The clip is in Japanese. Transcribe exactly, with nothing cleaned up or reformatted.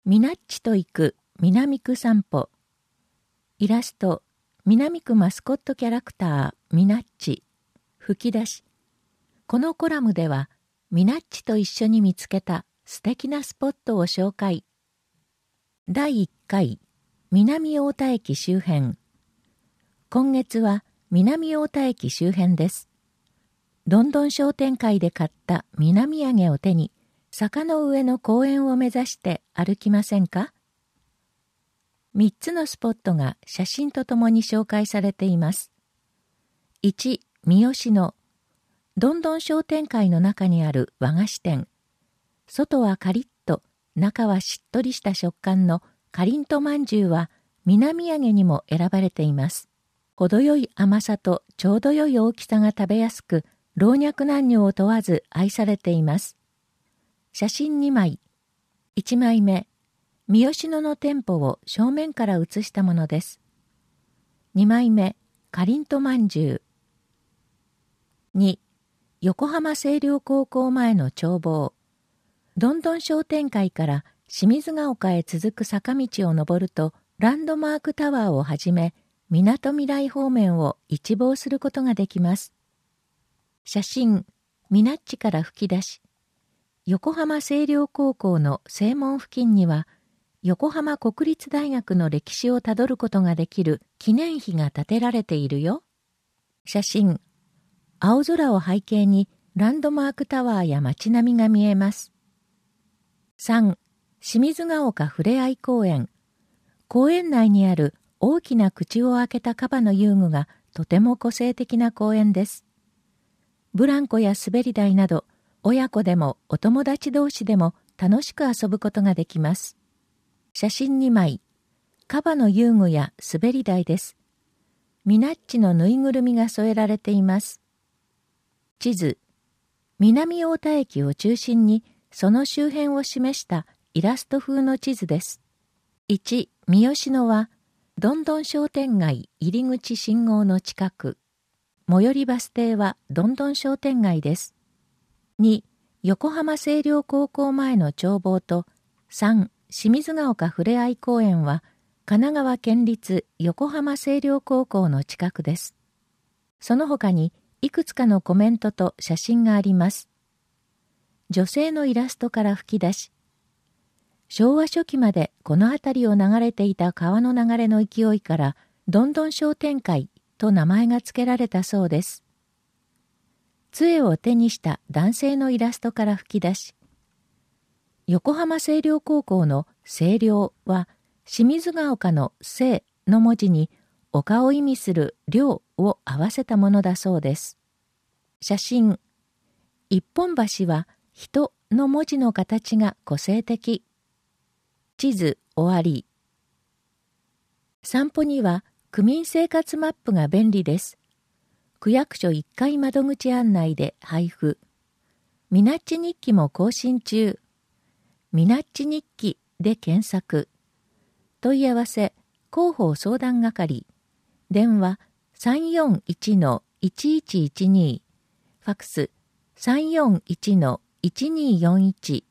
みなっちと行く南区散歩。イラスト、南区マスコットキャラクターみなっち。吹き出し。このコラムでは、みなっちと一緒に見つけた素敵なスポットを紹介。だいいっかい、南太田駅周辺。今月は南太田駅周辺です。どんどん商店会で買った南揚げを手に、坂の上の公園を目指して歩きませんか？みっつのスポットが写真とともに紹介されています。いち、三好のどんどん商店会の中にある和菓子店。外はカリッと、中はしっとりした食感のかりんとまんじゅうは南揚げにも選ばれています。程よい甘さとちょうどよい大きさが食べやすく、老若男女を問わず愛されています。写真にまい。いちまいめ、三好野の店舗を正面から写したものです。にまいめ、かりんとまんじゅう。に、横浜清涼高校前の眺望。どんどん商店会から清水ヶ丘へ続く坂道を登ると、ランドマークタワーをはじめ、みなとみらい方面を一望することができます。写真、みなっちから吹き出し。横浜清涼高校の正門付近には、横浜国立大学の歴史をたどることができる記念碑が建てられているよ。写真、青空を背景にランドマークタワーや街並みが見えます。さん、清水ヶ丘ふれあい公園。公園内にある大きな口を開けたカバの遊具がとても個性的な公園です。ブランコや滑り台など、親子でもお友達同士でも楽しく遊ぶことができます。写真にまい。カバの遊具や滑り台です。みなっちのぬいぐるみが添えられています。地図。南太田駅を中心にその周辺を示したイラスト風の地図です。いち、三好野は、どんどん商店街入り口信号の近く。最寄りバス停はどんどん商店街です。に、横浜清涼高校前の眺望と、さん、清水ヶ丘ふれあい公園は、神奈川県立横浜清涼高校の近くです。その他に、いくつかのコメントと写真があります。女性のイラストから吹き出し、昭和初期までこの辺りを流れていた川の流れの勢いから、どんどん商店会と名前が付けられたそうです。杖を手にした男性のイラストから吹き出し、横浜清涼高校の清涼は清水ヶ丘の清の文字に丘を意味する涼を合わせたものだそうです。写真、一本橋は人の文字の形が個性的。地図終わり。散歩には区民生活マップが便利です。区役所いっかい窓口案内で配布。みなっち日記も更新中。みなっち日記で検索。問い合わせ、広報相談係。電話 さんよんいちのいちいちいちに。ファクス さんよんいちのいちにーよんいち。